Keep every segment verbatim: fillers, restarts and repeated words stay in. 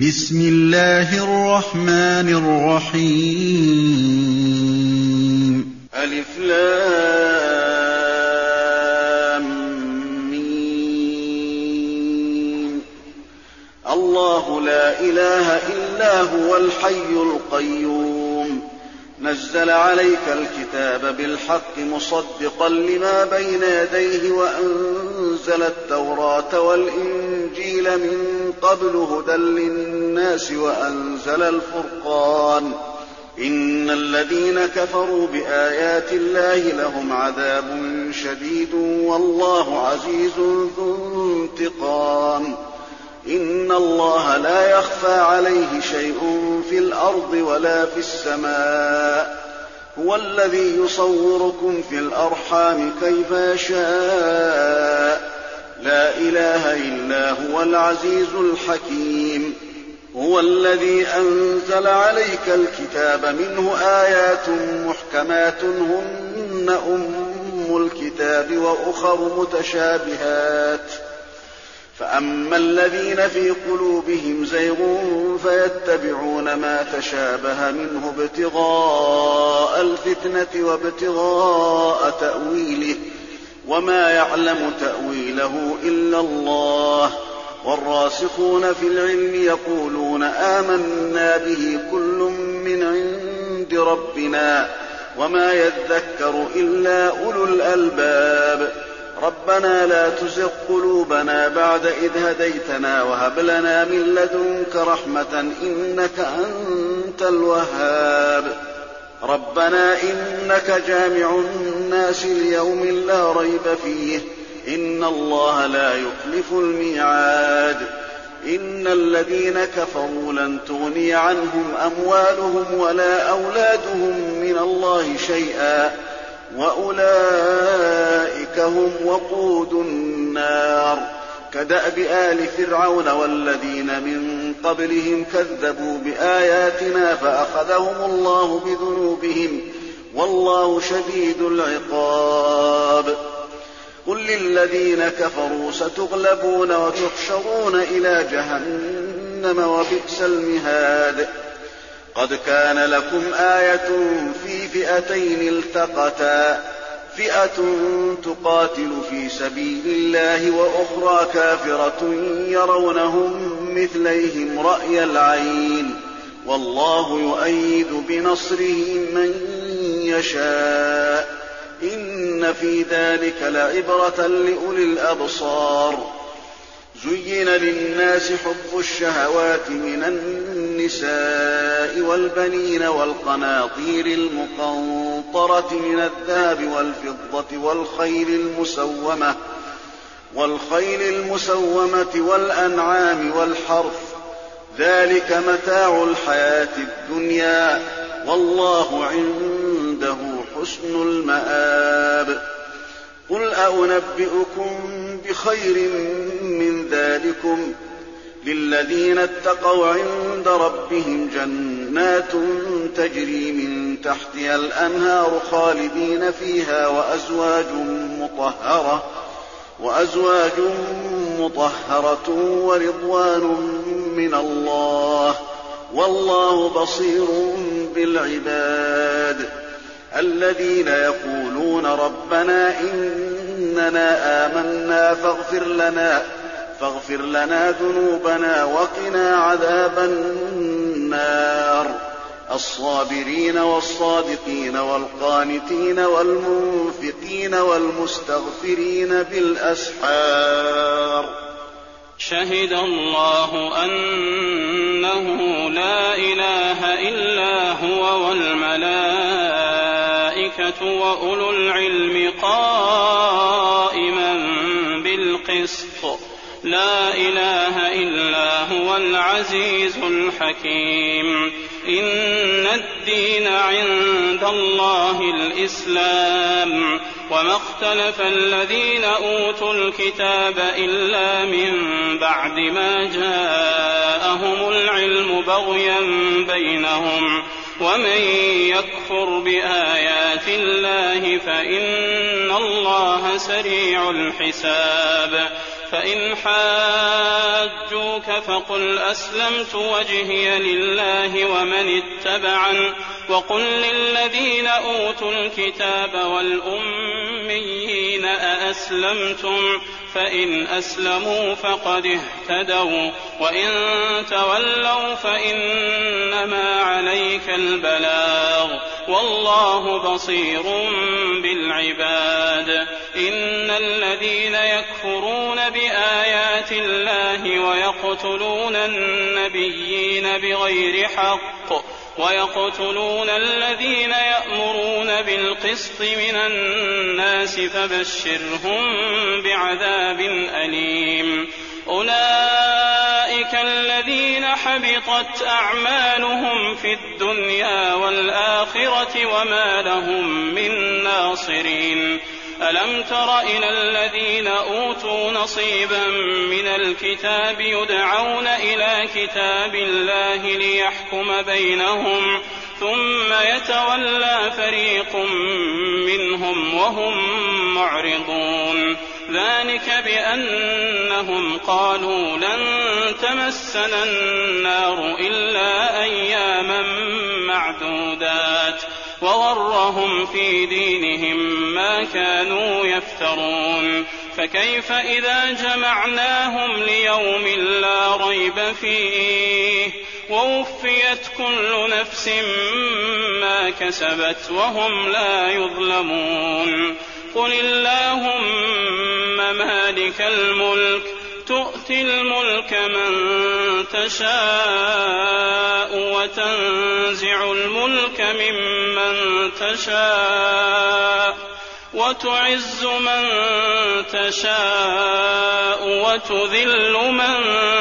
بسم الله الرحمن الرحيم ألف لام ميم. الله لا إله إلا هو الحي القيوم نزل عليك الكتاب بالحق مصدقا لما بين يديه وأنزل التوراة والإنجيل من قبل هدى للناس وأنزل الفرقان إن الذين كفروا بآيات الله لهم عذاب شديد والله عزيز ذو انتقام. إن الله لا يخفى عليه شيء في الأرض ولا في السماء هو الذي يصوركم في الأرحام كيف يشاء لا إله إلا هو العزيز الحكيم. هو الذي أنزل عليك الكتاب منه آيات محكمات هن أم الكتاب وأخر متشابهات فأما الذين في قلوبهم زيغ فيتبعون ما تشابه منه ابتغاء الفتنة وابتغاء تأويله وما يعلم تأويله إلا الله والراسخون في العلم يقولون آمنا به كل من عند ربنا وما يذكر إلا أولو الألباب. ربنا لا تزغ قلوبنا بعد إذ هديتنا وهب لنا من لدنك رحمة إنك أنت الوهاب. ربنا إنك جامع الناس ليوم لا ريب فيه إن الله لا يخلف الميعاد. إن الذين كفروا لن تغني عنهم أموالهم ولا أولادهم من الله شيئا وأولئك هم وقود النار. كدأب آل فرعون والذين من قبلهم كذبوا بآياتنا فأخذهم الله بذنوبهم والله شديد العقاب. قل للذين كفروا ستغلبون وتحشرون إلى جهنم وبئس المهاد. قد كان لكم آية في فئتين التقتا فئة تقاتل في سبيل الله وأخرى كافرة يرونهم مثليهم رأي العين والله يؤيد بنصره من يشاء إن في ذلك لعبرة لأولي الأبصار. زين للناس حب الشهوات من النساء والبنين والقناطير المقنطرة من الذهب والفضة والخيل المسومة والخيل المسومة والأنعام والحرث ذلك متاع الحياة الدنيا والله عنده حسن المآب. قل أنبئكم بخير من ذلكم للذين اتقوا عند ربهم جنات تجري من تحتها الأنهار خالدين فيها وأزواج مطهرة وأزواج مطهرة ورضوان من الله والله بصير بالعباد. الذين يقولون ربنا إننا آمنا فاغفر لنا فاغفر لنا ذنوبنا وقنا عذاب النار. الصابرين والصادقين والقانتين والمنفقين والمستغفرين بالأسحار. شهد الله أنه لا إله إلا هو والملائكة وأولو العلم قائما بالقسط لا إله إلا هو العزيز الحكيم. إن الدين عند الله الإسلام وما اختلف الذين أوتوا الكتاب إلا من بعد ما جاءهم العلم بغيا بينهم ومن يكفر بآيات الله فإن الله سريع الحساب. فإن حاجوك فقل أسلمت وجهي لله ومن اتبعن وقل للذين أوتوا الكتاب والأميين أأسلمتم فإن أسلموا فقد اهتدوا وإن تولوا فإنما عليك البلاغ والله بصير بالعباد. إن الذين يكفرون بآيات الله ويقتلون النبيين بغير حق ويقتلون الذين يأمرون بالقسط من الناس فبشرهم بعذاب أليم. أولئك الذين حبطت أعمالهم في الدنيا والآخرة وما لهم من ناصرين. ألم تر إلى الذين أوتوا نصيبا من الكتاب يدعون إلى كتاب الله ليحكم بينهم ثم يتولى فريق منهم وهم معرضون. ذلك بأنهم قالوا لن تمسنا النار إلا أياما معدودات وغرهم في دينهم ما كانوا يفترون. فكيف إذا جمعناهم ليوم لا ريب فيه ووفيت كل نفس ما كسبت وهم لا يظلمون. قل اللهم مالك الملك تؤتي الملك من تشاء وتنزع الملك ممن تشاء وتعز من تشاء وتذل من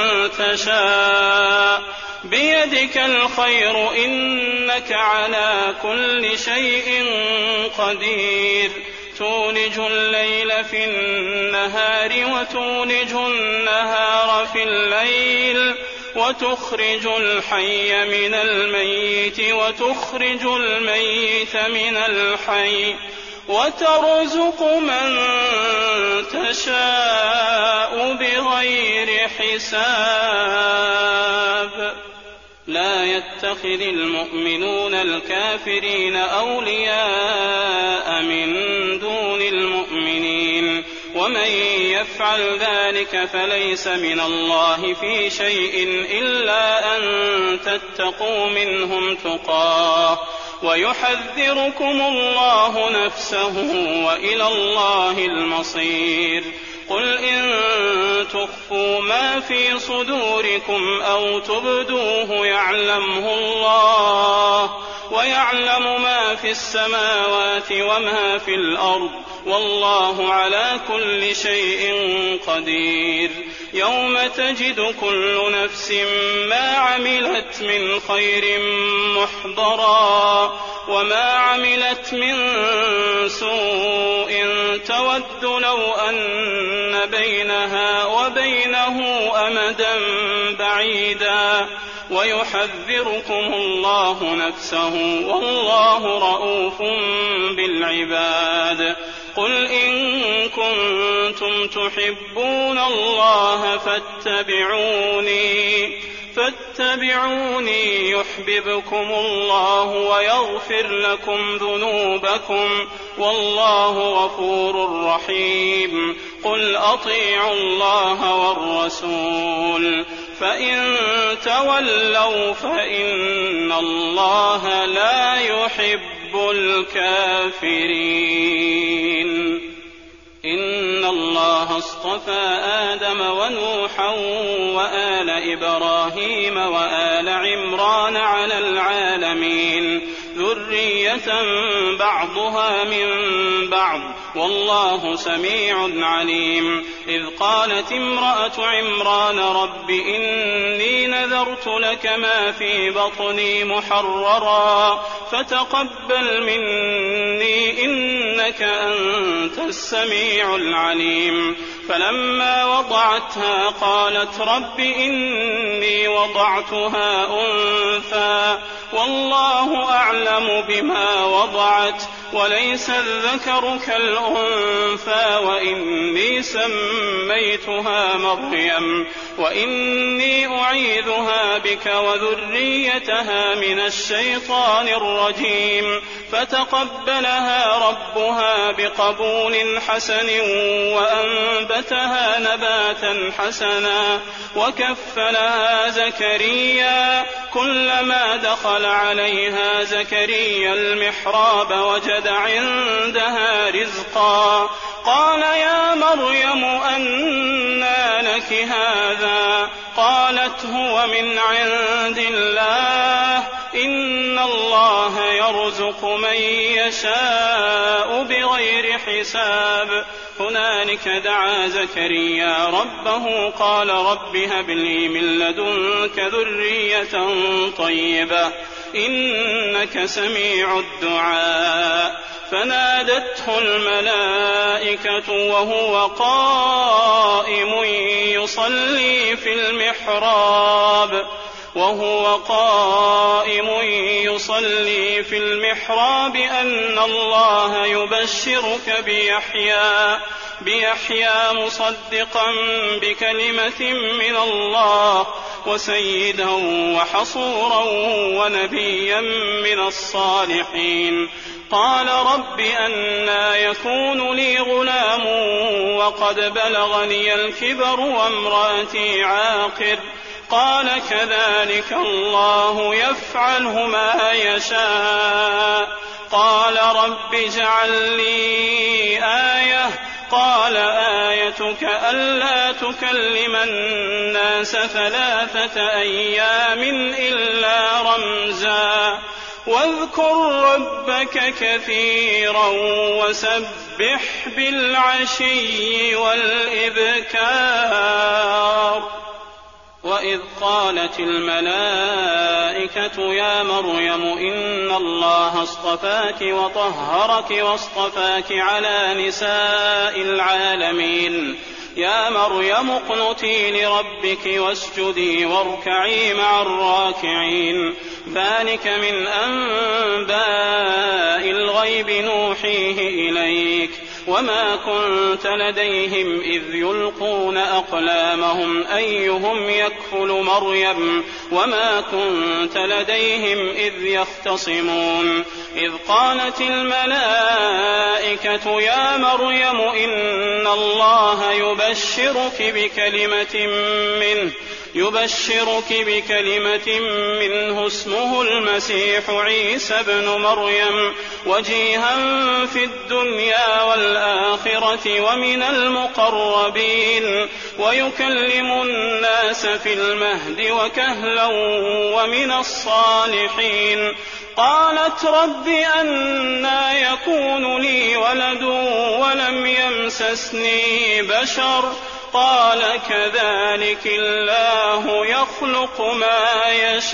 تشاء بيدك الخير إنك على كل شيء قدير. تولج الليل في النهار وتولج النهار في الليل وتخرج الحي من الميت وتخرج الميت من الحي وترزق من تشاء بغير حساب. لا يتخذ المؤمنون الكافرين أولياء من دون المؤمنين ومن يفعل ذلك فليس من الله في شيء إلا أن تتقوا منهم تقاه ويحذركم الله نفسه وإلى الله المصير. قل إن تخفوا ما في صدوركم أو تبدوه يعلمه الله ويعلم ما في السماوات وما في الأرض والله على كل شيء قدير. يوم تجد كل نفس ما عملت من خير محضرا وما عملت من سوء تود لو أن بينها وبينه أمدا بعيدا ويحذركم الله نفسه والله رءوف بالعباد. قل إن كنتم تحبون الله فاتبعوني فاتبعوني يحببكم الله ويغفر لكم ذنوبكم والله غفور رحيم. قل أطيعوا الله والرسول فإن تولوا فإن الله لا يحب الكافرين. إن الله اصطفى آدم ونوحا وآل إبراهيم وآل عمران على العالمين ذرية بعضها من بعض والله سميع عليم. إذ قالت امرأة عمران رب إني نذرت لك ما في بطني محررا فتقبل مني إنك أنت السميع العليم. فلما وضعتها قالت رب إني وضعتها أنثى والله أعلم بما وضعت وليس الذكر كالأنثى وإني سميتها مريم وإني أعيذها بك وذريتها من الشيطان الرجيم فتقبلها ربها بقبول حسن وأنبتها نباتا حسنا وكفلها زكريا كلما دخل عليها زكريا المحراب وجد عندها رزقا قال يا مريم أنى لك هذا قالت هو من عند الله إن الله يرزق من يشاء بغير حساب هنالك دعا زكريا ربه قال رب هب لي من لدنك ذرية طيبة إنك سميع الدعاء فنادته الملائكة وهو قائم يصلي في المحراب وهو قائم يصلي في المحراب أن الله يبشرك بيحيى بيحيى مصدقا بكلمة من الله وسيدا وحصورا ونبيا من الصالحين قال رب أنى يكون لي غلام وقد بلغني الكبر وامرأتي عاقر قال كذلك الله يفعل ما يشاء قال رب اجعل لي آية قال آيتك ألا تكلم الناس ثلاثة أيام إلا رمزا واذكر ربك كثيرا وسبح بالعشي والإبكار وإذ قالت الملائكة يا مريم إن الله اصطفاك وطهرك واصطفاك على نساء العالمين يا مريم اقنتي لربك واسجدي واركعي مع الراكعين ذلك من أنباء الغيب نوحيه إليك وما كنت لديهم إذ يلقون أقلامهم أيهم يكفل مريم وما كنت لديهم إذ يختصمون إذ قالت الملائكة يا مريم إن الله يبشرك بكلمة منه يبشرك بكلمة منه اسمه المسيح عيسى ابن مريم وجيها في الدنيا والآخرة ومن المقربين ويكلم الناس في المهد وكهلا ومن الصالحين قالت رب أنى يكون لي ولد ولم يمسسني بشر قال كذلك الله يخلق ما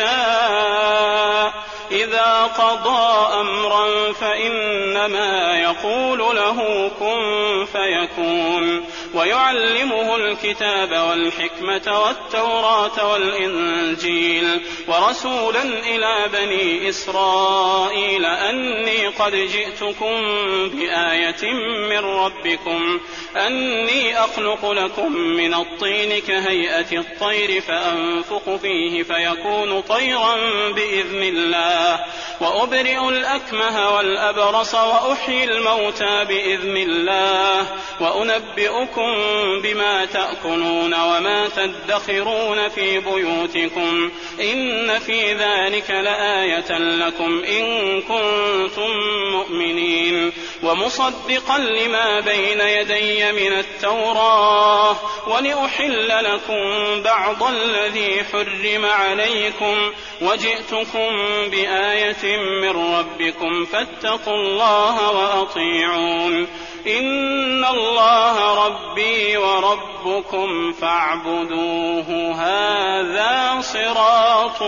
يشاء إذا قضى أمرا فإنما يقول له كن فيكون ويعلمه الكتاب والحكمة والتوراة والإنجيل ورسولا إلى بني إسرائيل أني قد جئتكم بآية من ربكم أني أخلق لكم من الطين كهيئة الطير فأنفخ فيه فيكون طيرا بإذن الله وأبرئ الأكمه والأبرص وأحيي الموتى بإذن الله وأنبئكم بما تأكلون وما تدخرون في بيوتكم إن في ذلك لآية لكم إن كنتم مؤمنين ومصدقا لما بين يدي من التوراة ولأحل لكم بعض الذي حرم عليكم وجئتكم بآية من ربكم فاتقوا الله وأطيعون إن الله ربي وربكم فاعبدوه هذا صراط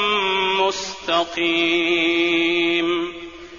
مستقيم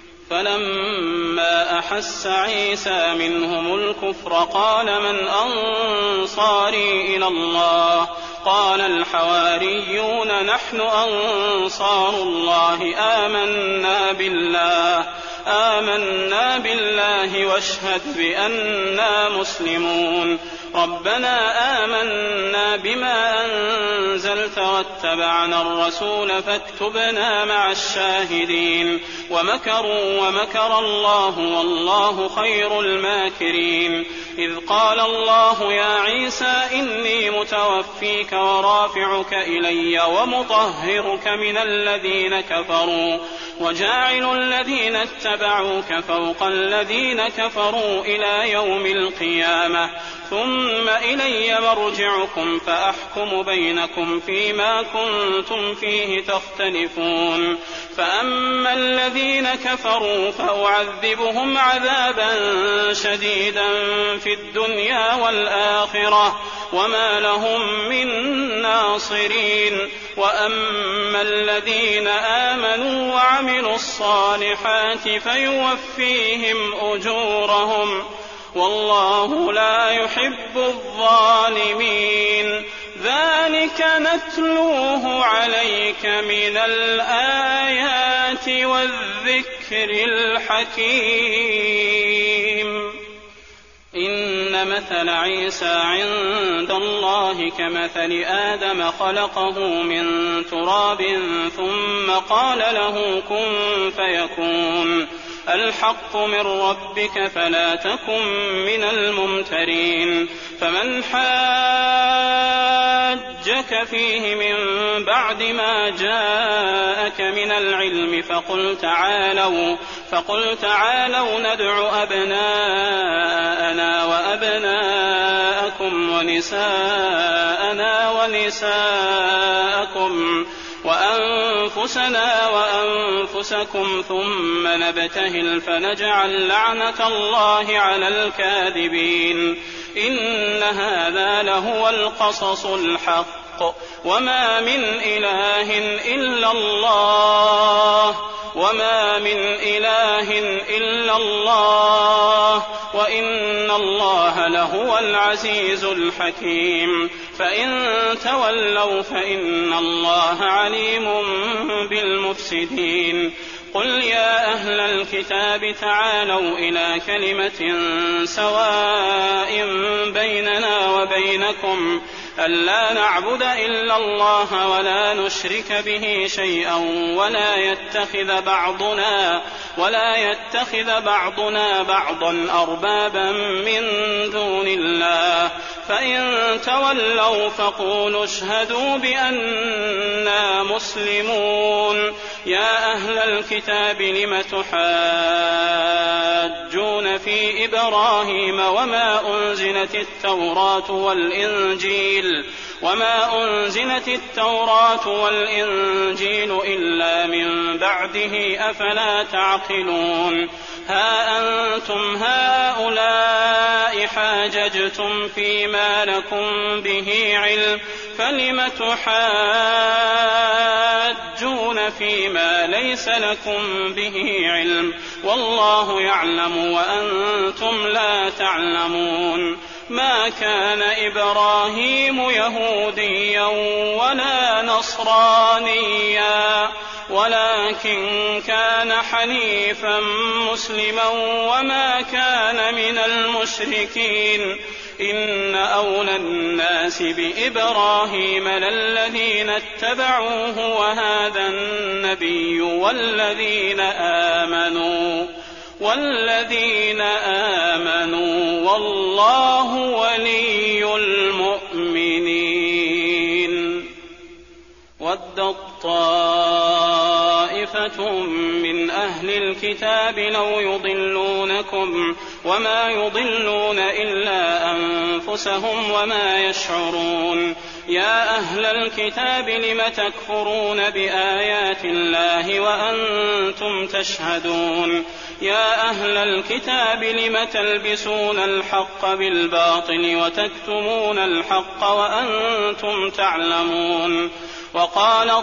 فلما أحس عيسى منهم الكفر قال من أنصاري إلى الله وقال الحواريون نحن أنصار الله آمنا بالله آمنا بالله واشهد بأننا مسلمون ربنا آمنا بما أنزلت واتبعنا الرسول فاكتبنا مع الشاهدين ومكروا ومكر الله والله خير الماكرين إذ قال الله يا عيسى إني متوفيك ورافعك إلي ومطهرك من الذين كفروا وجاعل الذين اتبعوك فوق الذين كفروا إلى يوم القيامة ثم إلي مرجعكم فأحكم بينكم فيما كنتم فيه تختلفون فأما الذين كفروا فأعذبهم عذابا شديدا في الدنيا والآخرة وما لهم من ناصرين وأما الذين آمنوا وعملوا الصالحات فيوفيهم أجورهم والله لا يحب الظالمين ذلك نتلوه عليك من الآيات والذكر الحكيم إن مثل عيسى عند الله كمثل آدم خلقه من تراب ثم قال له كن فيكون الحق من ربك فلا تكن من الممترين فمن حاجك فيه من بعد ما جاءك من العلم فقل تعالوا فقل تعالوا ندع أبناءنا وأبناءكم ونساءنا ونساءكم وأنفسنا وأنفسكم ثم نبتهل فنجعل لعنة الله على الكاذبين إن هذا لهو القصص الحق وما من إله إلا الله وما من إله إلا الله وإن الله لهو العزيز الحكيم فإن تولوا فإن الله عليم بالمفسدين قل يا أهل الكتاب تعالوا إلى كلمة سواء بيننا وبينكم ألا نعبد إلا الله ولا نشرك به شيئا ولا يتخذ بعضنا ولا يتخذ بعضنا بعضا أربابا من دون الله فإن تولوا فقولوا اشهدوا بأننا مسلمون يا أهل الكتاب لم تحاجون في إبراهيم وما أنزلت التوراة والإنجيل وما أنزلت التوراة والإنجيل إلا من بعده أفلا تعقلون ها أنتم هؤلاء حاججتم فيما لكم به علم فلم تحاجون فيما ليس لكم به علم والله يعلم وأنتم لا تعلمون ما كان إبراهيم يهوديا ولا نصرانيا ولكن كان حنيفا مسلما وما كان من المشركين إن أولى الناس بإبراهيم للذين اتبعوه وهذا النبي والذين آمنوا والذين آمنوا والله ولي المؤمنين ود طائفة من أهل الكتاب لو يضلونكم وما يضلون إلا أنفسهم وما يشعرون يا أهل الكتاب لم تكفرون بآيات الله وأنتم تشهدون يا أهل الكتاب لم تلبسون الحق بالباطل وتكتمون الحق وأنتم تعلمون وقالت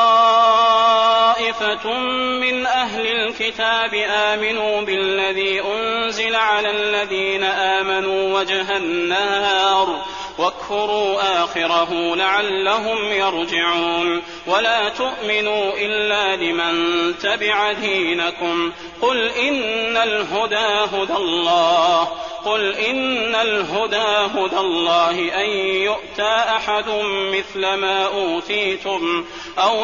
طائفة من أهل الكتاب آمنوا بالذي أنزل على الذين آمنوا وجه النهار واكفروا آخره لعلهم يرجعون ولا تؤمنوا إلا لمن تبع دينكم قل إن الهدى هدى الله قل إن الهدى هدى الله أن يؤتى أحد مثل ما أوتيتم أو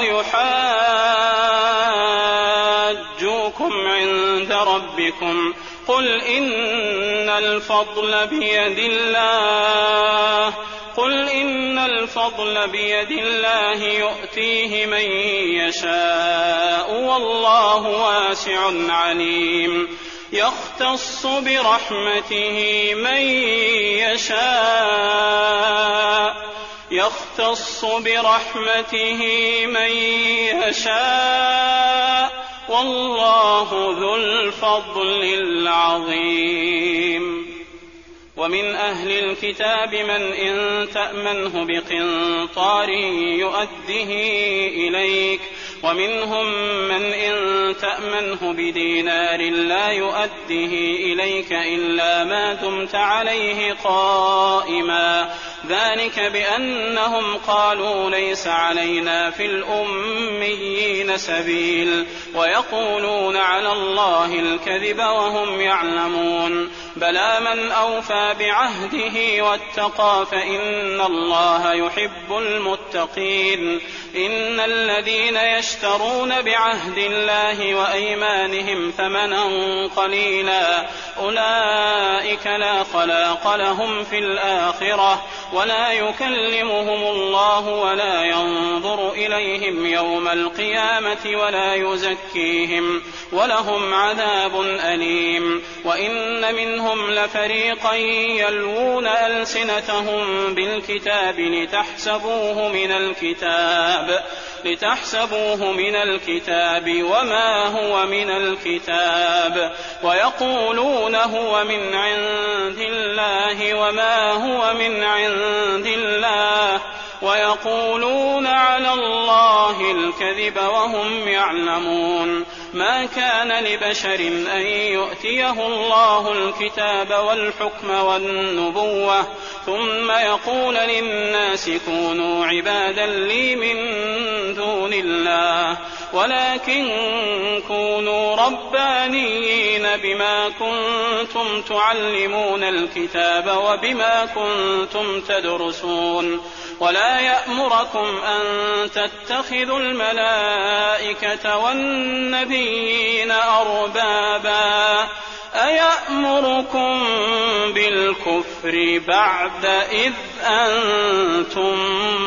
يحاجوكم عند ربكم قل إن الفضل بيد الله قل إن الفضل بيد الله يؤتيه من يشاء والله واسع عليم يختص برحمته من يشاء يختص برحمته من يشاء والله ذو الفضل العظيم ومن أهل الكتاب من إن تأمنه بقنطار يؤده إليك ومنهم من إن تأمنه بدينار لا يؤده إليك إلا ما دمت عليه قائما ذلك بأنهم قالوا ليس علينا في الأميين سبيل ويقولون على الله الكذب وهم يعلمون بلى من أوفى بعهده واتقى فإن الله يحب المتقين إن الذين يشترون بعهد الله وأيمانهم ثمنا قليلا أولئك لا خلاق لهم في الآخرة ولا يكلمهم الله ولا ينظر إليهم يوم القيامة ولا يزكيهم ولهم عذاب أليم وإن منهم لفريقا يلوون ألسنتهم بالكتاب لتحسبوه من الكتاب لتحسبوه من الكتاب وما هو من الكتاب ويقولون هو من عند الله وما هو من عند الله ويقولون على الله الكذب وهم يعلمون ما كان لبشر أن يؤتيه الله الكتاب والحكم والنبوة ثم يقول للناس كونوا عبادا لي من دون الله ولكن كونوا ربانيين بما كنتم تعلمون الكتاب وبما كنتم تدرسون ولا يأمركم أن تتخذوا الملائكة والنبيين أربابا أيأمركم بالكفر بعد إذ أنتم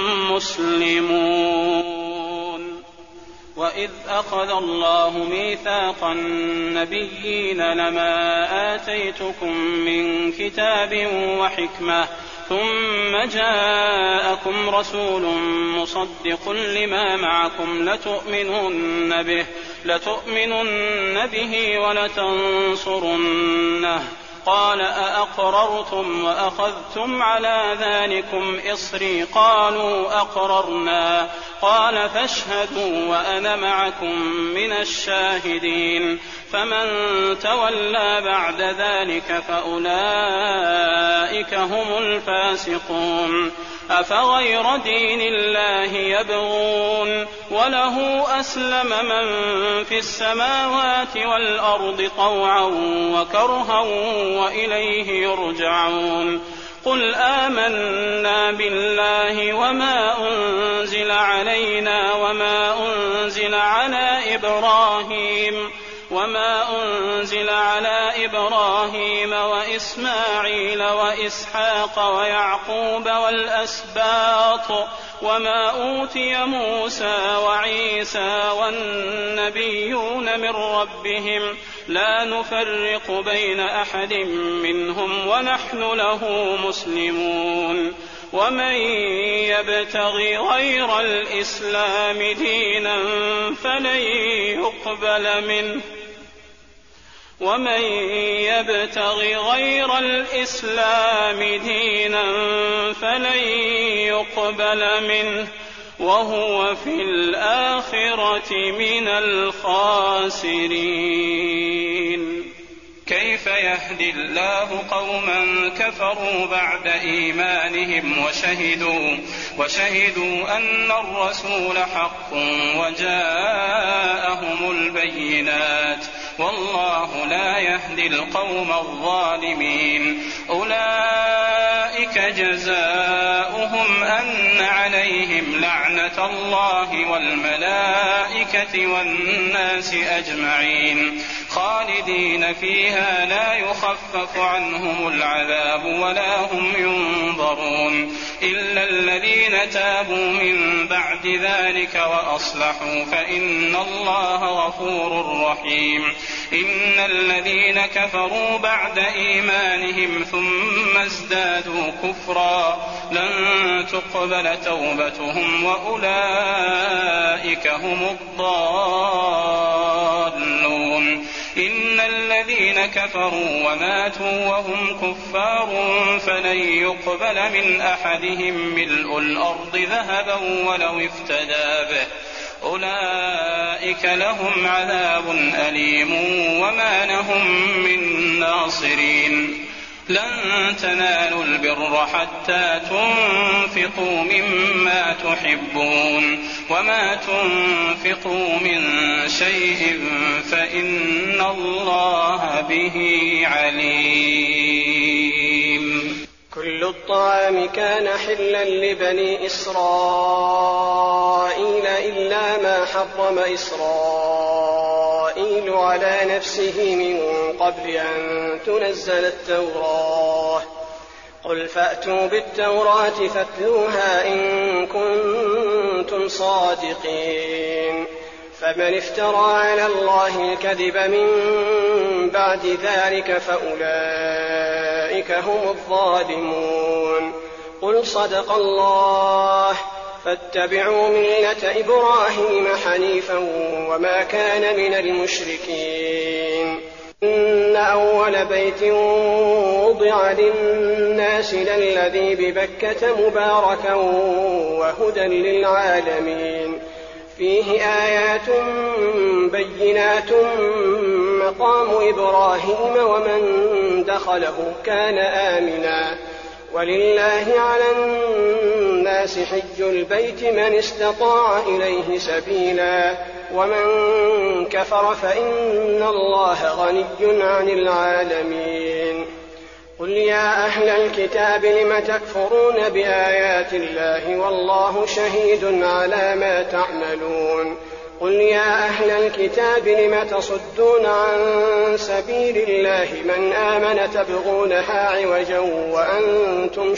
مسلمون وإذ أخذ الله ميثاق النبيين لما آتيتكم من كتاب وحكمة ثم جاءكم رسول مصدق لما معكم لتؤمنن به لتؤمنن به ولتنصرنه قال أأقررتم وأخذتم على ذلكم إصري قالوا أقررنا قال فاشهدوا وأنا معكم من الشاهدين فمن تولى بعد ذلك فأولئك هم الفاسقون أفغير دين الله يبغون وله أسلم من في السماوات والأرض طوعا وكرها وإليه يرجعون قل آمنا بالله وما أنزل علينا وما أنزل على إبراهيم وما أنزل على إبراهيم وإسماعيل وإسحاق ويعقوب والأسباط وما أوتي موسى وعيسى والنبيون من ربهم لا نفرق بين أحد منهم ونحن له مسلمون ومن يبتغي غير الإسلام دينا فلن يقبل منه ومن يبتغي غير الإسلام دينا فلن يقبل منه وهو في الآخرة من الخاسرين. كيف يهدي الله قوما كفروا بعد إيمانهم وشهدوا, وشهدوا أن الرسول حق وجاءهم البينات والله لا يهدي القوم الظالمين. أولئك جزاؤهم أن عليهم لعنة الله والملائكة والناس أجمعين خالدين فيها لا يخفف عنهم العذاب ولا هم ينظرون إلا الذين تابوا من بعد ذلك وأصلحوا فإن الله غفور رحيم. إن الذين كفروا بعد إيمانهم ثم ازدادوا كفرا لن تقبل توبتهم وأولئك هم الضالون. إن الذين كفروا وماتوا وهم كفار فلن يقبل من أحدهم ملء الأرض ذهبا ولو افتدى به أولئك لهم عذاب أليم وما لهم من ناصرين. لن تنالوا البر حتى تنفقوا مما تحبون وما تنفقوا من شيء فإن الله به عليم. كل الطعام كان حلا لبني إسرائيل إلا ما حرم إسرائيل على نفسه من قبل أن تنزل التوراة. قل فأتوا بالتوراة فاتلوها إن كنتم صادقين. فمن افترى على الله الكذب من بعد ذلك فأولئك هم الظالمون. قل صدق الله فاتبعوا ملة إبراهيم حنيفا وما كان من المشركين. إن أول بيت وضع للناس للذي ببكة مباركا وهدى للعالمين فيه آيات بينات مقام إبراهيم ومن دخله كان آمنا ولله على الناس حج البيت من استطاع إليه سبيلا ومن كفر فإن الله غني عن العالمين. قل يا أهل الكتاب لم تكفرون بآيات الله والله شهيد على ما تعملون. قل يا أهل الكتاب لم تصدون عن سبيل الله من آمن تبغونها عوجا وأنتم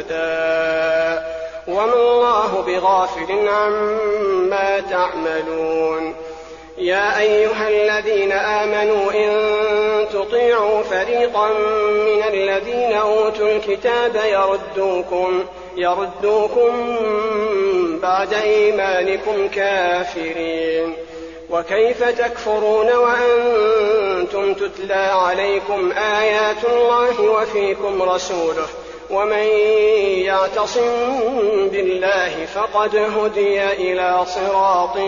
شهداء وما الله بغافل عما تعملون. يا أيها الذين آمنوا إن تطيعوا فريقا من الذين أوتوا الكتاب يردوكم, يردوكم بعد إيمانكم كافرين. وكيف تكفرون وأنتم تتلى عليكم آيات الله وفيكم رسوله ومن يعتصم بالله فقد هدي إلى صراط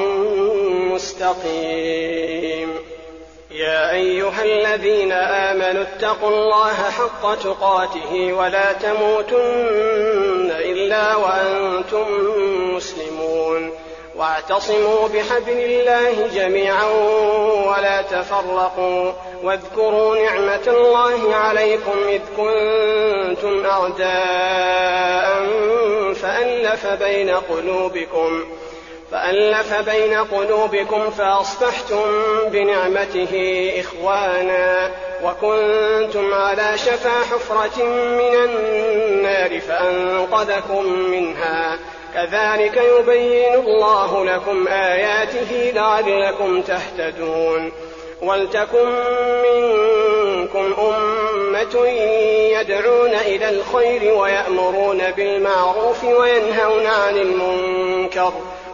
مستقيم. يا أيها الذين آمنوا اتقوا الله حق تقاته ولا تموتن إلا وأنتم مسلمون واعتصموا بحبل الله جميعا ولا تفرقوا واذكروا نعمة الله عليكم إذ كنتم أعداء فألف بين قلوبكم فألف بين قلوبكم فأصبحتم بنعمته إخوانا وكنتم على شفا حفرة من النار فأنقذكم منها كذلك يبين الله لكم آياته لعلكم تهتدون. ولتكن منكم أمة يدعون إلى الخير ويأمرون بالمعروف وينهون عن المنكر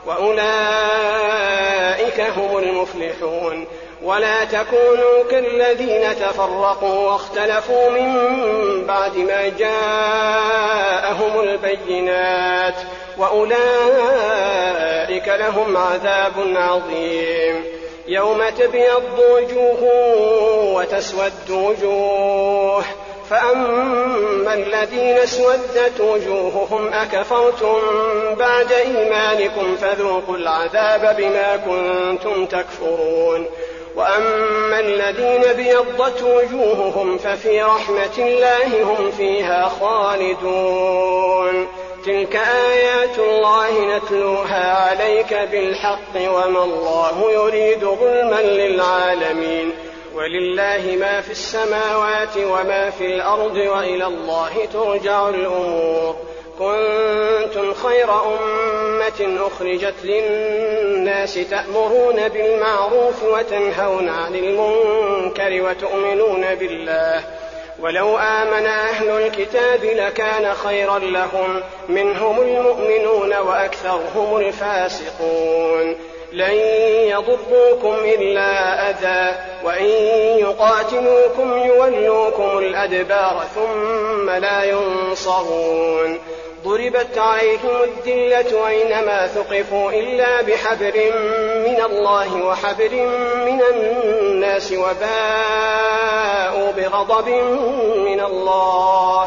وأولئك هم المفلحون. ولا تكونوا كالذين تفرقوا واختلفوا من بعد ما جاءهم البينات وأولئك لهم عذاب عظيم. يوم تبيض وجوه وتسود وجوه، فأما الذين اسودت وجوههم أكفرتم بعد إيمانكم فذوقوا العذاب بما كنتم تكفرون، وأما الذين ابيضت وجوههم ففي رحمة الله هم فيها خالدون. تلك آيات الله نتلوها عليك بالحق وما الله يريد ظلما للعالمين، ولله ما في السماوات وما في الأرض وإلى الله ترجع الأمور. كنتم خير أمة أخرجت للناس تأمرون بالمعروف وتنهون عن المنكر وتؤمنون بالله، ولو آمن أهل الكتاب لكان خيرا لهم، منهم المؤمنون وأكثرهم الفاسقون. لن يضروكم إلا أذى، وإن يقاتلوكم يولوكم الأدبار ثم لا ينصرون. ضربت عليهم الذلة أينما ثقفوا إلا بحبل من الله وحبل من الناس وباءوا بغضب من الله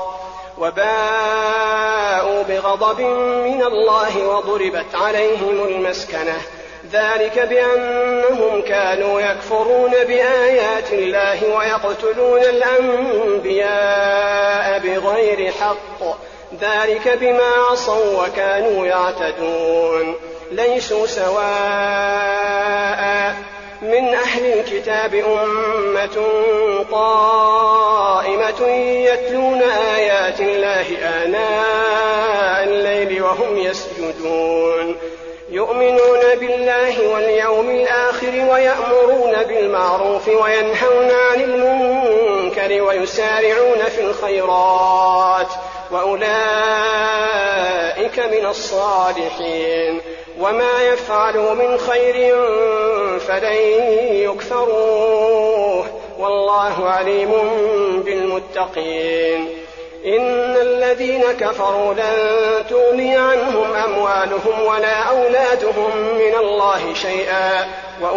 وباءوا بغضب من الله وضربت عليهم المسكنة، ذلك بأنهم كانوا يكفرون بآيات الله ويقتلون الأنبياء بغير حق، ذلك بما عصوا وكانوا يعتدون. ليسوا سواء، من أهل الكتاب أمة قائمة يتلون آيات الله آناء الليل وهم يسجدون، يؤمنون بالله واليوم الآخر ويأمرون بالمعروف وينهون عن المنكر ويسارعون في الخيرات، وأولئك من الصالحين. وما يفعلوا من خير فلن يكفروه، والله عليم بالمتقين. إن الذين كفروا لن تغني عنهم أموالهم ولا أولادهم من الله شيئا،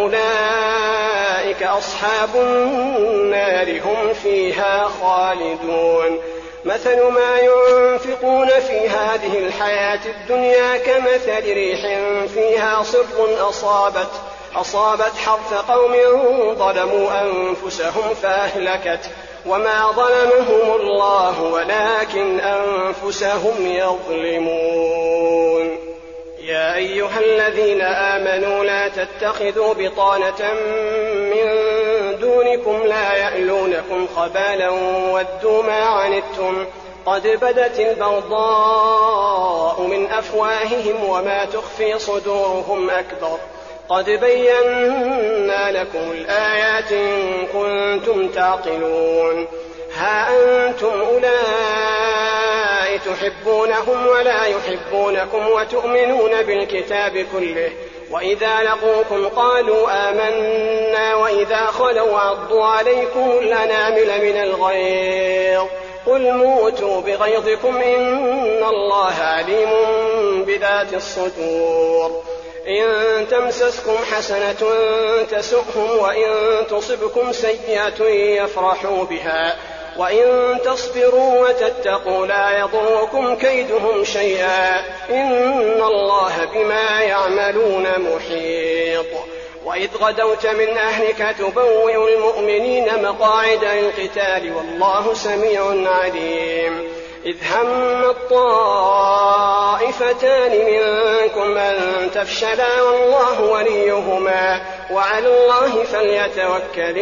وأولئك أصحاب النار هم فيها خالدون. مثل ما ينفقون في هذه الحياة الدنيا كمثل ريح فيها صر أصابت أصابت حرث قوم ظلموا أنفسهم فأهلكت، وما ظلمهم الله ولكن أنفسهم يظلمون. يا أيها الذين آمنوا لا تتخذوا بطانة من دونكم لا يألونكم خبالا ودوا ما عنتم قد بدت البغضاء من أفواههم وما تخفي صدورهم أكبر، قد بينا لكم الآيات إن كنتم تعقلون. ها أنتم أولئك تحبونهم ولا يحبونكم وتؤمنون بالكتاب كله، وإذا لقوكم قالوا آمنا وإذا خلوا عضوا عليكم الأنامل من الغيظ، قل موتوا بغيظكم إن الله عليم بذات الصدور. إن تمسسكم حسنة تسؤهم وإن تصبكم سيئة يفرحوا بها، وإن تصبروا وتتقوا لا يضركم كيدهم شيئا إن الله بما يعملون محيط. وإذ غدوت من أهلك تبوئ المؤمنين مقاعد للقتال والله سميع عليم. إذ هم الطائفتان منكم أن تفشلا والله وليهما وعلى الله فليتوكل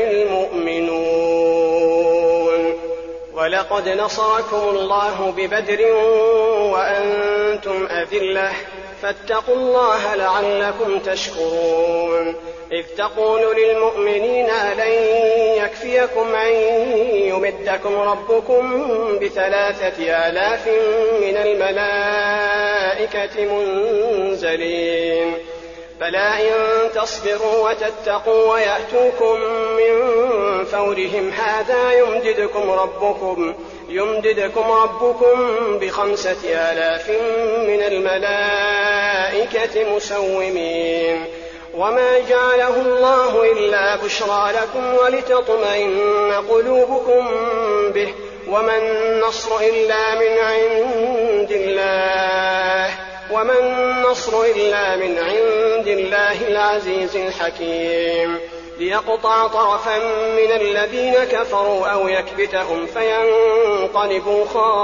المؤمنون. ولقد نصركم الله ببدر وأنتم أذلة فاتقوا الله لعلكم تشكرون. إذ تقول للمؤمنين ألن يكفيكم أن يمدكم ربكم بثلاثة آلاف من الملائكة منزلين، بلى إن تصبروا وتتقوا ويأتوكم من فورهم هذا يمددكم ربكم يمددكم ربكم بخمسة آلاف من الملائكة مسومين. وما جعله الله إلا بشرى لكم ولتطمئن قلوبكم به وما النصر إلا من عند الله وما النصر إلا من عند الله العزيز الحكيم ليقطع طرفا من الذين كفروا أو يكبتهم فينقلبوا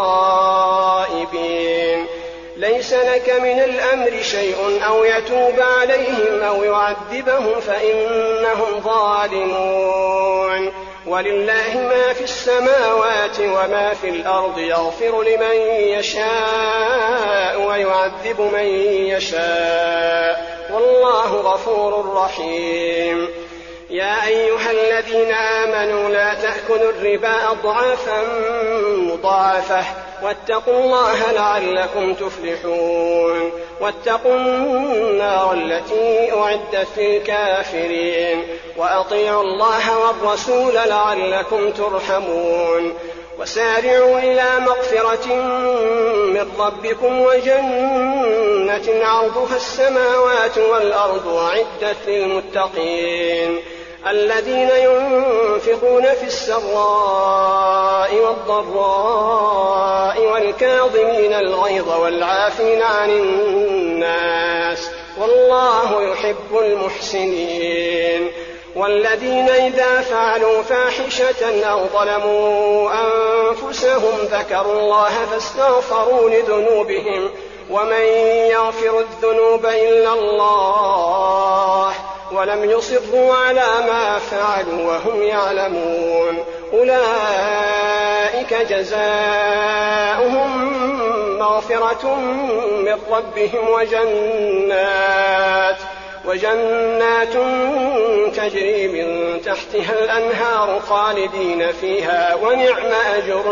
خائبين ليس لك من الأمر شيء أو يتوب عليهم أو يعذبهم فإنهم ظالمون ولله ما في السماوات وما في الأرض يغفر لمن يشاء ويعذب من يشاء والله غفور رحيم يا أيها الذين آمنوا لا تأكلوا الربا أضعافا مضاعفة واتقوا الله لعلكم تفلحون واتقوا النار التي أعدت للكافرين وأطيعوا الله والرسول لعلكم ترحمون وسارعوا إلى مغفرة من ربكم وجنة عرضها السماوات والأرض أعدت للمتقين الذين ينفقون في السراء والضراء والكاظمين الغيظ والعافين عن الناس والله يحب المحسنين والذين إذا فعلوا فاحشة أو ظلموا أنفسهم ذكروا الله فاستغفروا لذنوبهم ومن يغفر الذنوب إلا الله ولم يصروا على ما فعلوا وهم يعلمون أولئك جزاؤهم مغفرة من ربهم وجنات وجنات تجري من تحتها الأنهار خالدين فيها ونعم أجر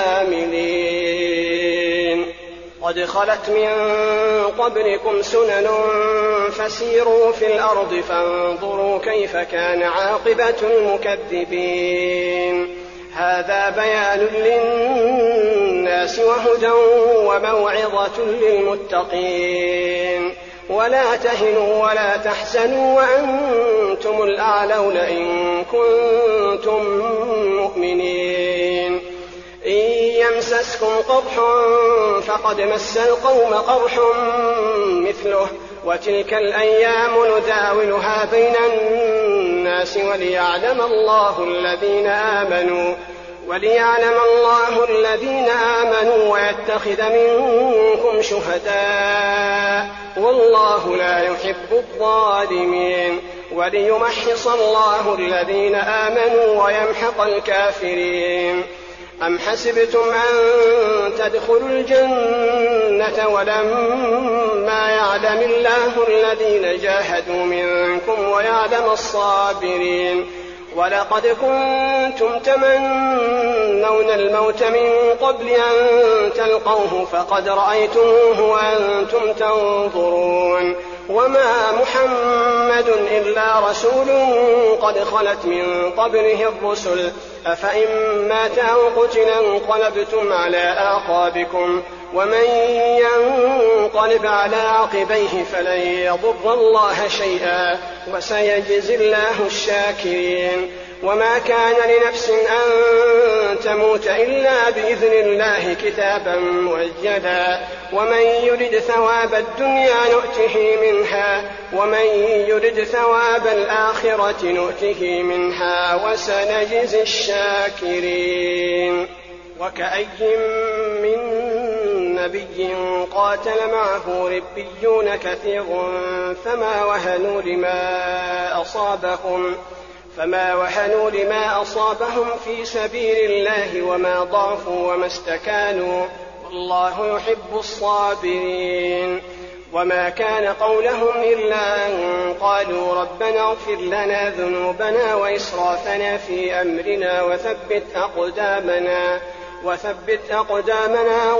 العاملين قد خلت من قبلكم سنن فسيروا في الأرض فانظروا كيف كان عاقبة المكذبين هذا بيان للناس وهدى وموعظة للمتقين ولا تهنوا ولا تحزنوا وأنتم الأعلون إن كنتم مؤمنين إن يمسسكم قرح فقد مس القوم قرح مثله وتلك الأيام نداولها بين الناس وليعلم الله الذين آمنوا وليعلم الله الذين آمنوا ويتخذ منكم شهداء والله لا يحب الظالمين وليمحص الله الذين آمنوا ويمحق الكافرين أم حسبتم أن تدخلوا الجنة ولما يعلم الله الذين جاهدوا منكم ويعلم الصابرين ولقد كنتم تمنون الموت من قبل أن تلقوه فقد رأيتموه وأنتم تنظرون وما محمد إلا رسول قد خلت من قبله الرسل أفإن مات أو قتل انقلبتم على أعقابكم ومن ينقلب على عقبيه فلن يضر الله شيئا وسيجزي الله الشاكرين وما كان لنفس أن تموت إلا بإذن الله كتابا مؤجلا ومن يرد ثواب الدنيا نؤته منها ومن يرد ثواب الآخرة نؤته منها وسنجزي الشاكرين وكأي من نبي قاتل معه ربيون كثير فما وهنوا لما أصابهم فما وهنوا لما أصابهم في سبيل الله وما ضعفوا وما استكانوا والله يحب الصابرين وما كان قولهم إلا أن قالوا ربنا اغفر لنا ذنوبنا وإسرافنا في أمرنا وثبت أقدامنا وثبت أقدامنا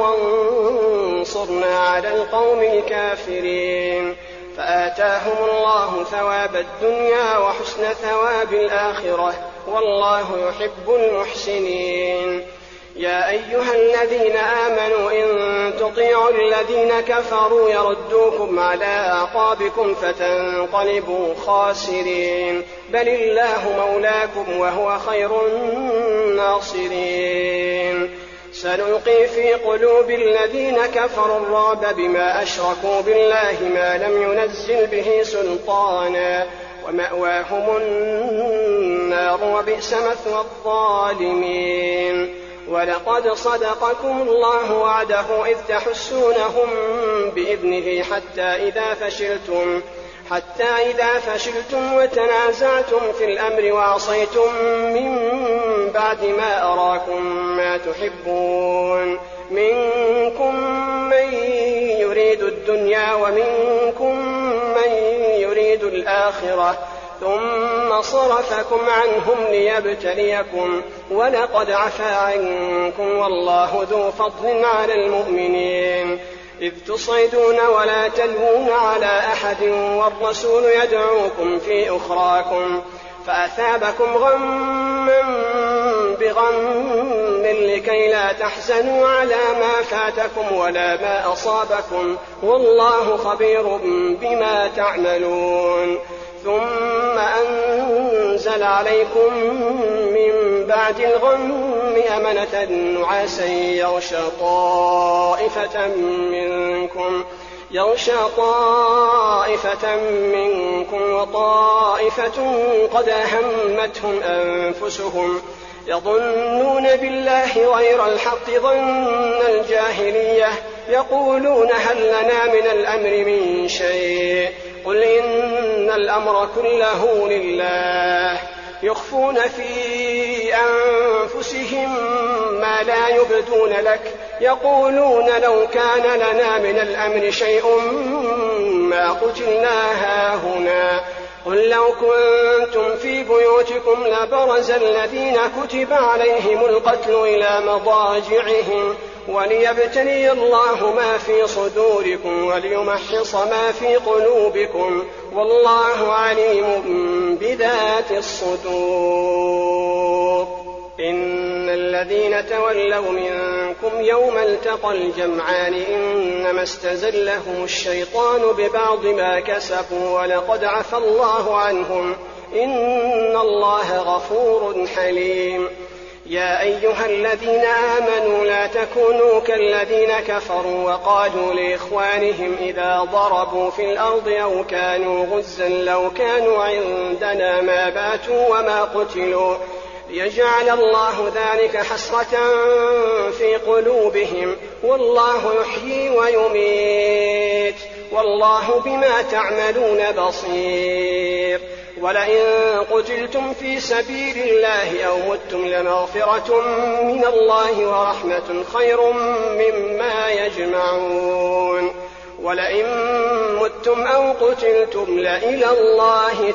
وانصرنا على القوم الكافرين فآتاهم الله ثواب الدنيا وحسن ثواب الآخرة والله يحب المحسنين يا أيها الذين آمنوا إن تطيعوا الذين كفروا يردوكم على أعقابكم فتنقلبوا خاسرين بل الله مولاكم وهو خير الناصرين سنلقي في قلوب الذين كفروا الرعب بما أشركوا بالله ما لم ينزل به سلطانا ومأواهم النار وبئس مثوى الظالمين ولقد صدقكم الله وعده إذ تحسونهم بإذنه حتى إذا فشلتم حتى إذا فشلتم وتنازعتم في الأمر وعصيتم من بعد ما أراكم ما تحبون منكم من يريد الدنيا ومنكم من يريد الآخرة ثم صرفكم عنهم ليبتليكم ولقد عفا عنكم والله ذو فضل على المؤمنين إذ تصعدون ولا تلوون على أحد والرسول يدعوكم في أخراكم فأثابكم غما بغم لكي لا تحزنوا على ما فاتكم ولا ما أصابكم والله خبير بما تعملون ثم أنزل عليكم من بعد الغم أمنة نعاسا يغشى طائفة منكم يغشى طائفة منكم وطائفة قد أهمتهم أنفسهم يظنون بالله غير الحق ظن الجاهلية يقولون هل لنا من الأمر من شيء قل إن الأمر كله لله يخفون في أنفسهم ما لا يبدون لك يقولون لو كان لنا من الأمر شيء ما قتلنا هاهنا قل لو كنتم في بيوتكم لبرز الذين كتب عليهم القتل إلى مضاجعهم وليبتلي الله ما في صدوركم وليمحص ما في قلوبكم والله عليم بذات الصدور إن الذين تولوا منكم يوم التقى الجمعان إنما استزلهم الشيطان ببعض ما كسبوا ولقد عفى الله عنهم إن الله غفور حليم يا أيها الذين آمنوا لا تكونوا كالذين كفروا وقالوا لإخوانهم إذا ضربوا في الأرض أو كانوا غزا لو كانوا عندنا ما باتوا وما قتلوا ليجعل الله ذلك حسرة في قلوبهم والله يحيي ويميت والله بما تعملون بصير ولئن قتلتم في سبيل الله أو متم لمغفرة من الله ورحمة خير مما يجمعون ولئن متم أو قتلتم لإلى الله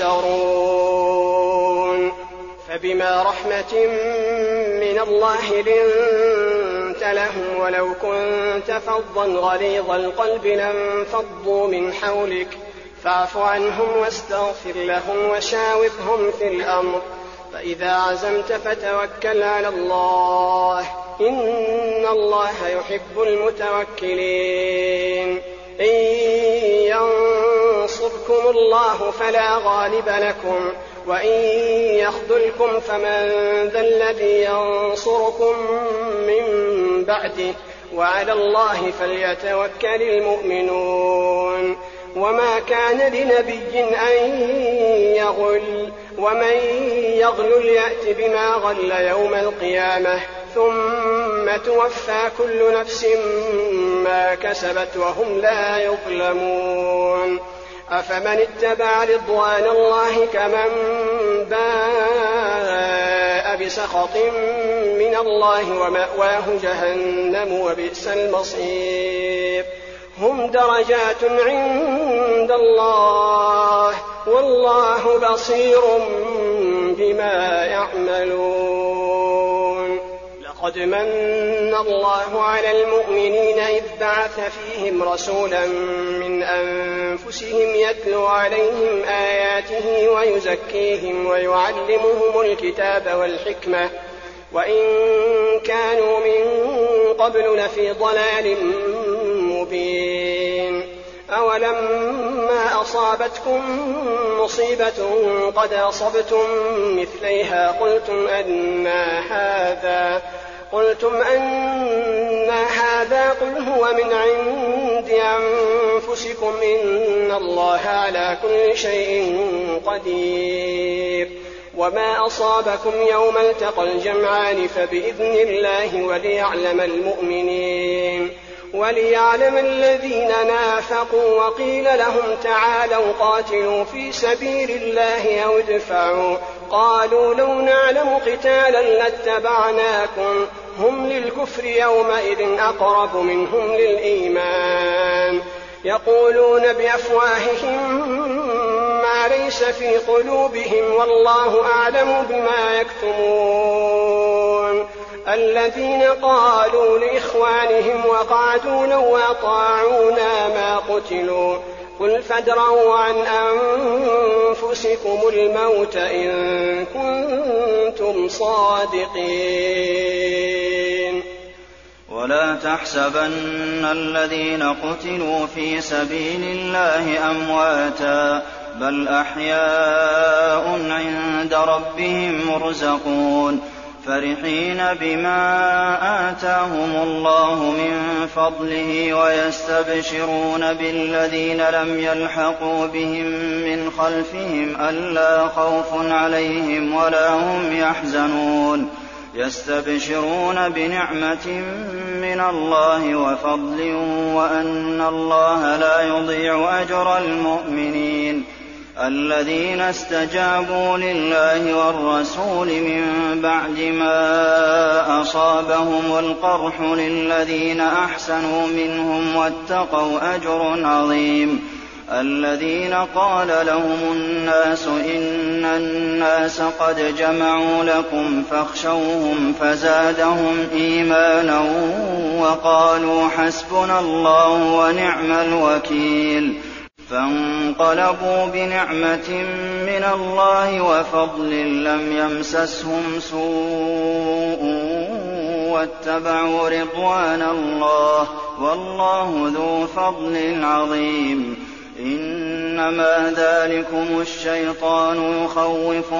تحشرون فبما رحمة من الله لنت لهم ولو كنت فظا غليظ القلب لانفضوا من حولك فاعف عنهم واستغفر لهم وشاورهم في الأمر فإذا عزمت فتوكل على الله إن الله يحب المتوكلين إن ينصركم الله فلا غالب لكم وإن يخذلكم فمن ذا الذي ينصركم من بعده وعلى الله فليتوكل المؤمنون وما كان لنبي أن يغل ومن يغل يأت بما غل يوم القيامة ثم توفى كل نفس ما كسبت وهم لا يظلمون أفمن اتبع رضوان الله كمن باء بسخط من الله ومأواه جهنم وبئس المصير هم درجات عند الله والله بصير بما يعملون لقد من الله على المؤمنين إذ بعث فيهم رسولا من أنفسهم يتلو عليهم آياته ويزكيهم ويعلمهم الكتاب والحكمة وإن كانوا من قبل لفي ضلال مبين. أولما أصابتكم مصيبة قد أصبتم مثليها قلتم أنى هذا قلتم أنى هذا قل هو من عند أنفسكم إن الله على كل شيء قدير. وما أصابكم يوم التقى الجمعان فبإذن الله وليعلم المؤمنين وليعلم الذين نافقوا. وقيل لهم تعالوا قاتلوا في سبيل الله أو ادفعوا قالوا لو نعلم قتالا لاتبعناكم هم للكفر يومئذ أقرب منهم للإيمان يقولون بأفواههم ما ليس في قلوبهم والله أعلم بما يكتمون. الذين قالوا لإخوانهم وقعدوا لو أطاعونا ما قتلوا قل فادرءوا عن أنفسكم الموت إن كنتم صادقين. ولا تحسبن الذين قتلوا في سبيل الله أمواتا بل أحياء عند ربهم مرزقون فرحين بما آتاهم الله من فضله ويستبشرون بالذين لم يلحقوا بهم من خلفهم ألا خوف عليهم ولا هم يحزنون يستبشرون بنعمة من الله وفضل وأن الله لا يضيع أجر المؤمنين الذين استجابوا لله والرسول من بعد ما أصابهم القرح للذين أحسنوا منهم واتقوا أجر عظيم الذين قال لهم الناس إن الناس قد جمعوا لكم فاخشوهم فزادهم إيمانا وقالوا حسبنا الله ونعم الوكيل فانقلبوا بنعمة من الله وفضل لم يمسسهم سوء واتبعوا رضوان الله والله ذو فضل عظيم. إنما ذلكم الشيطان يخوف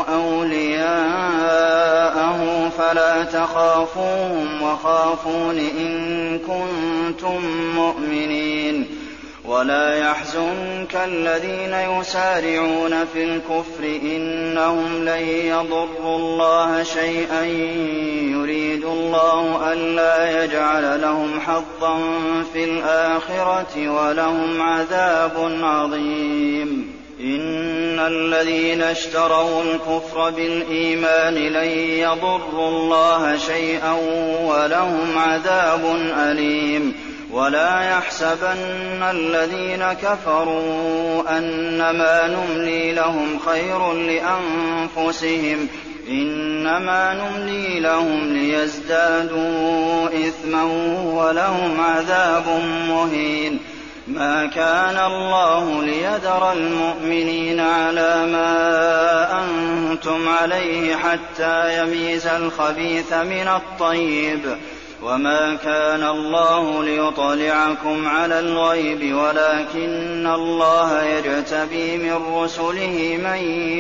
أولياءه فلا تخافوهم وخافون إن كنتم مؤمنين ولا يحزنك الذين يسارعون في الكفر إنهم لن يضروا الله شيئا يريد الله ألا يجعل لهم حظا في الآخرة ولهم عذاب عظيم. إن الذين اشتروا الكفر بالإيمان لن يضروا الله شيئا ولهم عذاب أليم. ولا يحسبن الذين كفروا أنما نملي لهم خير لأنفسهم إنما نملي لهم ليزدادوا إثما ولهم عذاب مهين. ما كان الله ليذر المؤمنين على ما أنتم عليه حتى يميز الخبيث من الطيب وما كان الله ليطلعكم على الغيب ولكن الله يجتبي من رسله من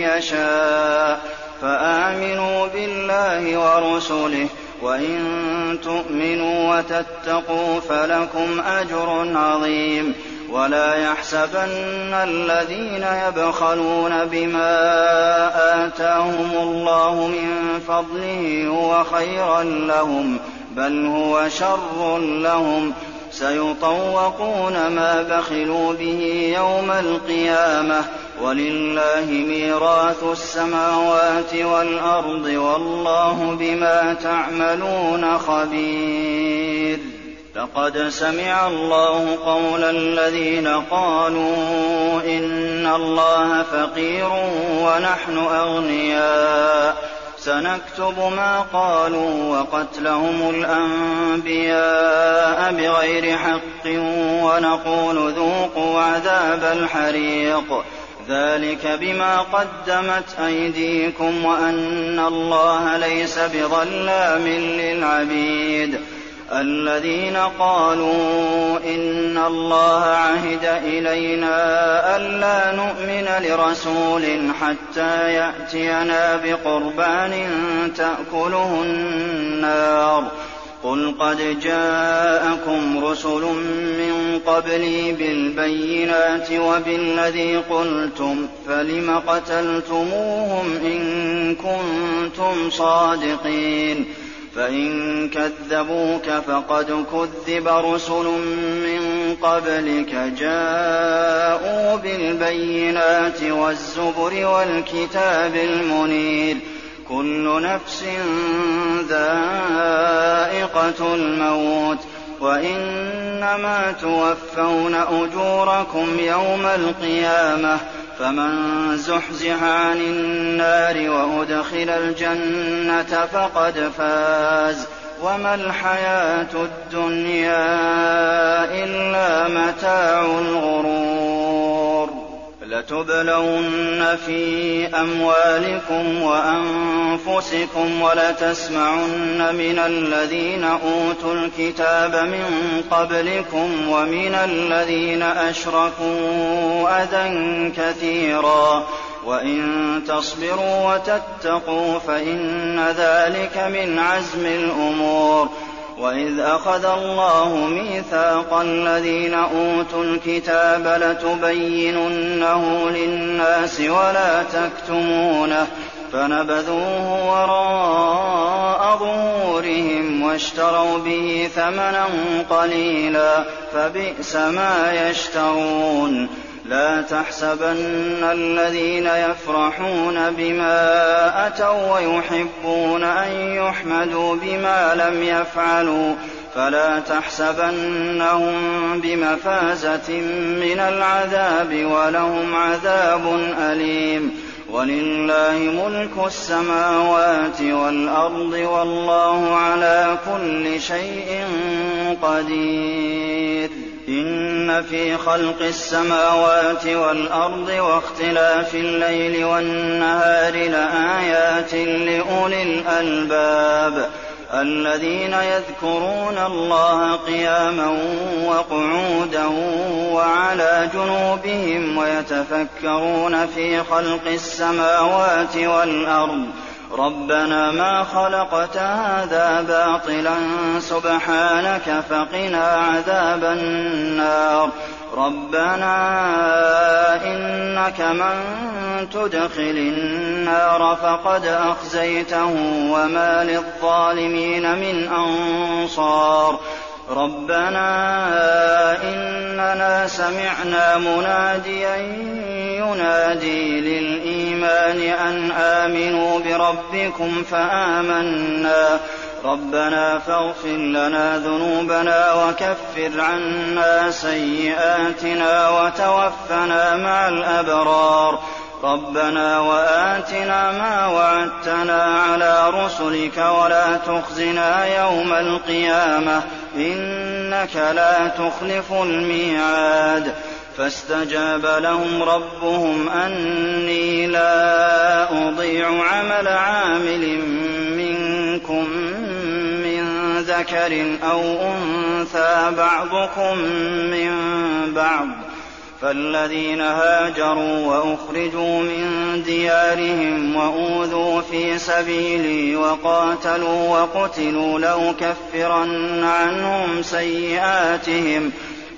يشاء فآمنوا بالله ورسله وإن تؤمنوا وتتقوا فلكم أجر عظيم. ولا يحسبن الذين يبخلون بما آتاهم الله من فضله هو خيرا لهم بل هو شر لهم سيطوقون ما بخلوا به يوم القيامة ولله ميراث السماوات والأرض والله بما تعملون خبير. لقد سمع الله قول الذين قالوا إن الله فقير ونحن أغنياء سنكتب ما قالوا وقتلهم الأنبياء بغير حق ونقول ذوقوا عذاب الحريق ذلك بما قدمت أيديكم وأن الله ليس بظلام للعبيد. الذين قالوا إن الله عهد إلينا ألا نؤمن لرسول حتى يأتينا بقربان تأكله النار قل قد جاءكم رسل من قبلي بالبينات وبالذي قلتم فلم قتلتموهم إن كنتم صادقين فإن كذبوك فقد كذب رسل من قبلك جاءوا بالبينات والزبر والكتاب المنير كل نفس ذائقة الموت وإنما توفون أجوركم يوم القيامة فمن زحزح عن النار وأدخل الجنة فقد فاز وما الحياة الدنيا إلا متاع الغرور. لتبلون في أموالكم وأنفسكم ولتسمعن من الذين أوتوا الكتاب من قبلكم ومن الذين أشركوا أذى كثيرا وإن تصبروا وتتقوا فإن ذلك من عزم الأمور. وإذ أخذ الله ميثاق الذين أوتوا الكتاب لتبيننه للناس ولا تكتمونه فنبذوه وراء ظهورهم واشتروا به ثمنا قليلا فبئس ما يشترون. لا تحسبن الذين يفرحون بما أتوا ويحبون أن يحمدوا بما لم يفعلوا فلا تحسبنهم بمفازة من العذاب ولهم عذاب أليم. ولله ملك السماوات والأرض والله على كل شيء قدير. إن في خلق السماوات والأرض واختلاف الليل والنهار لآيات لأولي الألباب الذين يذكرون الله قياما وقعودا وعلى جنوبهم ويتفكرون في خلق السماوات والأرض ربنا ما خلقت هذا باطلا سبحانك فقنا عذاب النار. ربنا إنك من تدخل النار فقد أخزيته وما للظالمين من أنصار. ربنا إننا سمعنا مناديا ينادي للإيمان أن آمنوا بربكم فآمنا ربنا فاغفر لنا ذنوبنا وكفر عنا سيئاتنا وتوفنا مع الأبرار. ربنا وآتنا ما وعدتنا على رسلك ولا تخزنا يوم القيامة إنك لا تخلف الميعاد. فاستجاب لهم ربهم أني لا أضيع عمل عامل منكم من ذكر أو أنثى بعضكم من بعض فالذين هاجروا وأخرجوا من ديارهم وأوذوا في سبيلي وقاتلوا وقتلوا لأكفرن عنهم سيئاتهم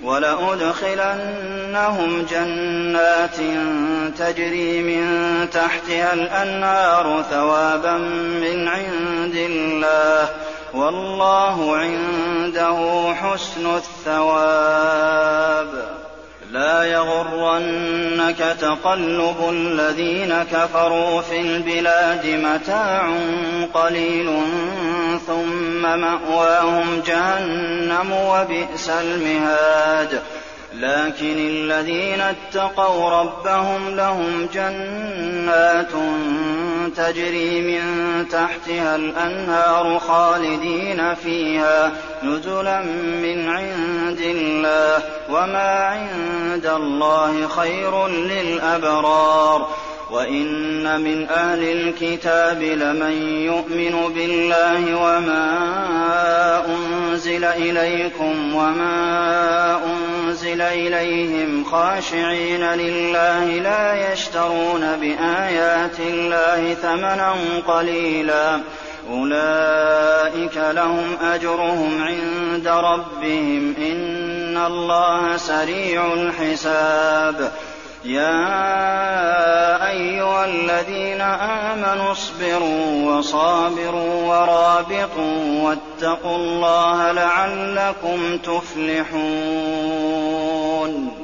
ولأدخلنهم جنات تجري من تحتها الأنهار ثوابا من عند الله والله عنده حسن الثواب. لا يغرنك تقلب الذين كفروا في البلاد متاع قليل ثم مأواهم جهنم وبئس المهاد. لكن الذين اتقوا ربهم لهم جنات تجري من تحتها الأنهار خالدين فيها نزلا من عند الله وما عند الله خير للأبرار. وإن من أهل الكتاب لمن يؤمن بالله وما أنزل إليكم وما أنزل إليهم خاشعين لله لا يشترون بآيات الله ثمنا قليلا أولئك لهم أجرهم عند ربهم إن الله سريع الحساب. يا أيها الذين آمنوا اصبروا وصابروا ورابطوا واتقوا الله لعلكم تفلحون.